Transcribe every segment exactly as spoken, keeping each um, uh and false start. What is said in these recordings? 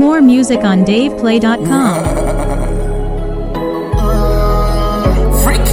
More music on dave play dot com. Freak.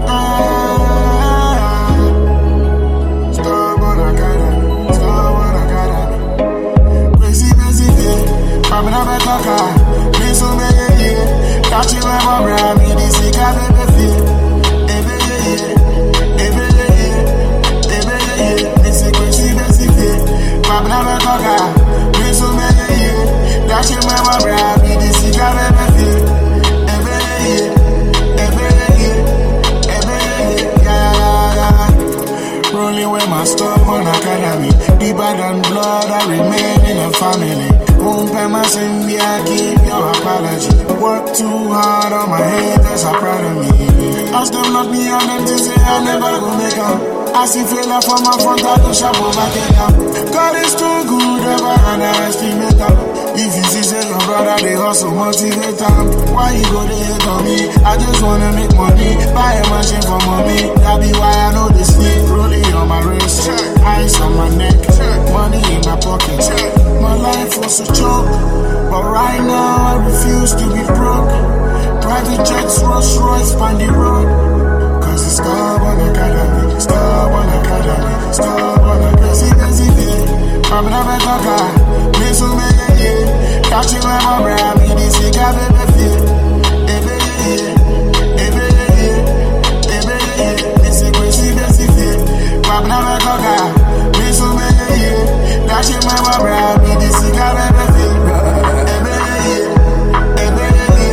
Stop what I got. Stop what I got. Crazy, crazy, yeah. I'm not a talker. Me so many, yeah. Catch you when I'm around me. This is got me feel. Every day, every day, every day. This is crazy, crazy, yeah. I'm not a talker. Me so many, yeah. Catch you when I'm around me. This is got me feel. Every day, every day, every day, yeah, yeah. Rolling with my stubborn academy. Deeper than blood, I remain in a family. Won't pay my sin, I keep your apology. Work too hard on my head, that's a proud of me. Ask them not me on them to say I never go make up. I see failure from my front, I do sharp over up. God is too good, ever underestimate them. If you see say your brother, they hustle, motivate them. Why you go to hate on me? I just wanna make money, buy a machine for mommy. That be why I know this sleep. Rolling on my wrist, ice on my neck, money in my pocket. My life was a joke, but right now I refuse to be broke. Private jets, Rolls Royce, on the road. Cause it's stubborn academy, stubborn academy, stubborn academy. See, see, see, I'm not a talker. Me so many, yeah. Catch you when I'm around me, this is got me feel. Every day, every day, every day. This is crazy, this is it. I'm not a talker. Me so many, yeah. Catch you when I'm around me, this is got me feel. Every day, every day,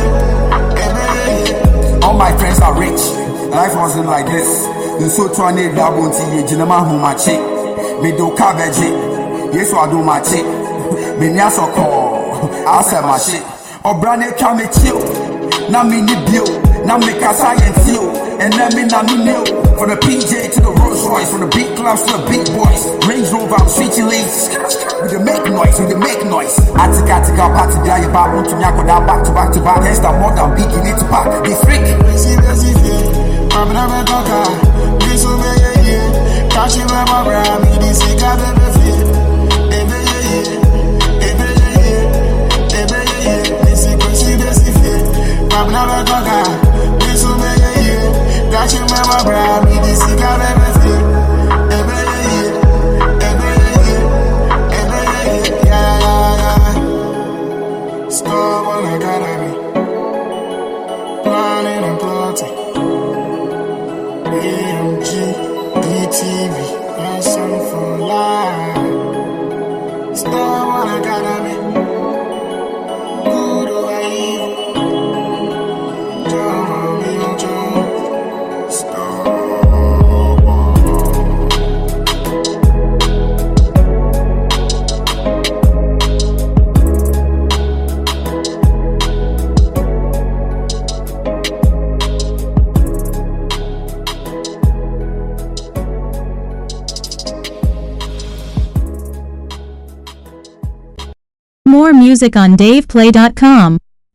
every day. All my friends are rich. Life wasn't like this. The so twenty double T V, Jinama Humachi. Me do cabbage. Yes, I do my chick. Me nyasa call. I said my shit. Or brand can me chill. Now me need bill. Now me can science you. And then me now me know. From the P J to the Rolls Royce. From the big clubs to the big boys. Range Rover, I'm switching lanes. We can make noise, we can make noise. I take I take out party there. You back to me, I go down back to back to back. Hence that more than big, you need to pack. They freak. See, see, see. I'm not a talker. Me so many, yeah. Catch you when I'm around me. This is got me feel. Every day, every day, every day. This is crazy, this is it. I'm not a talker. Me so many, yeah. Catch you when I'm around me. This is got me feel. Every day, every day, every day, yeah, yeah, yeah. Stop what I gotta be. Planning and plotting. A M G, D T V, lesson for life. Stop what I gotta be. Good over evil. Jump, we don't jump. Stop. More music on dave play dot com.